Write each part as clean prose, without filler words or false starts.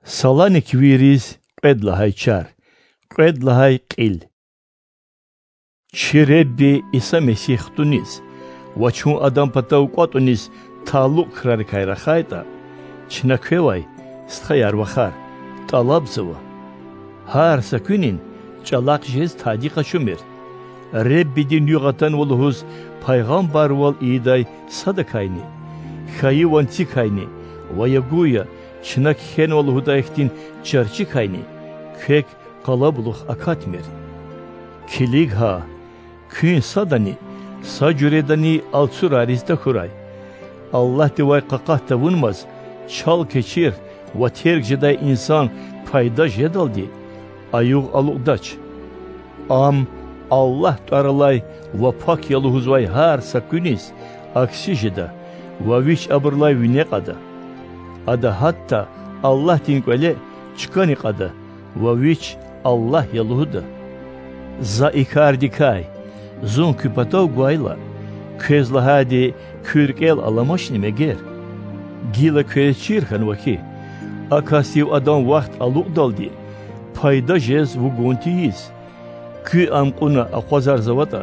Salanik viriz qedlahay çar, qedlahay qil. Çirebbi İsa Mesih tunis, vaçun adam patav qatunis taluk krar kayra khayta, çina kvay stkayar vakhar, talabzıva. Har sakünin çalak jez tadiqa şumir. Rebbi din yugatan volhuz paygambar vol iday sadakayni. Khayi wanti kayni, vayaguya çinak hen volhuda ehtin çarçı kayni. Kek kalabluh akatmir. Kilig ha, kün sadani, sacüredani altsurarizda kuray. Allah divay qaqahta vunmaz, çal keçir, va tergjeday insan payda jedaldi. Ayuq aluqdaç. Am Allah taralay va pak yaluhuzvay har sakünis, aksijeda, va viç abırlay vineqada. Ada hatta Allah tinkwele çıkaniqada, va viç Allah yaluhuda. Zaikardikay, zun küpatav guayla, közlahadi kürkel alamaşni meger. Gila köçirhan vaki, akasiv adam vaxt aluqdaldi. Payda jez vuguntiyiz. Kü amquna aqwazar zavata.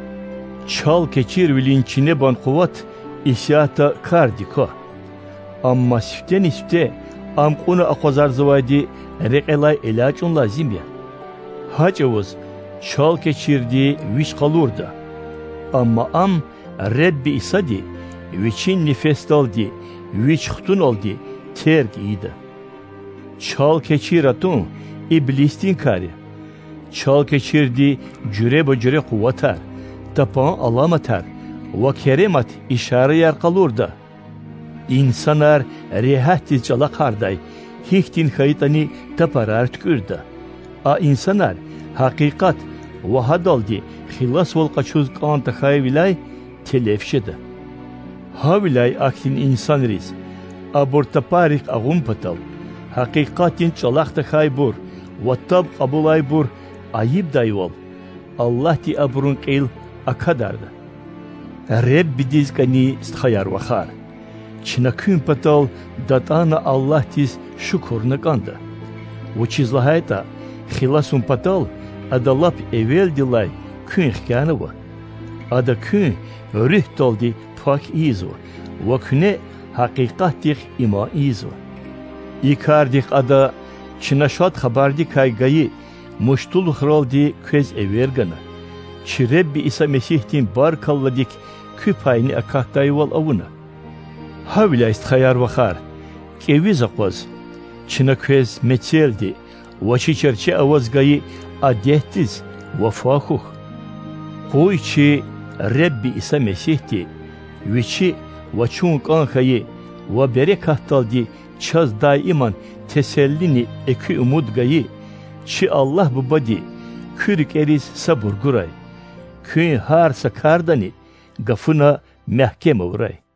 Çal keçir vilinçine ban quvat isyata kardika. Amma sifte nisfte amquna aqwazar zavadi reqelay ilaçun lazim ya. Hacavuz çal keçirdi viş qalurda. Amma am Rebbi isadi viçin nifestaldi viç xutun oldi terk iyida. Çal keçiratun İblistin kari. Çal keçirdi cüre böcüre kuvvatar. Tapan alamatar. Ve keremat işare yer kalurda. İnsanar rehati çalak harday. Hihtin kayıtani taparar tükürda. A insanar hakikat ve hadaldi. Hilas vol kaçuz kanta hayvilay telefşede. Havilay aktin insan riz. Aborta parik ağum patal. Hakikatin çalakta haybur. Vattab qabulay bur ayib dayval. Allah ti aburun qil akadarda. Rebbi dizkani stkayar vakhar. Çina kün patal datana Allah tiz şukurna kanda. Vuçizlahayta khilasun patal adalap evvel dilay kün hkanava. Ada kün rüh doldi pak izo. Ve küne hakikat ima izo. İkardik ada Çinaşat xabardi kaygayı muştul xraldi köz evergana. Çirebbi İsa Mesih'tin bar kalladik küpayni akahtayval avuna. Havila istkayar vakhar. Keviz aqvaz. Çina köz meçeldi. Vaçı çerçe avazgayı adehtiz vafahuh. Koyçi Rebbi İsa Mesih'ti. Viçi vaçun kankayı va berekahtaldi çaz daiman tesellini eki umudgayı, çi Allah bu badi, kürük eriz sabur guray, kün har sakardani, gafına mehkeme vuray.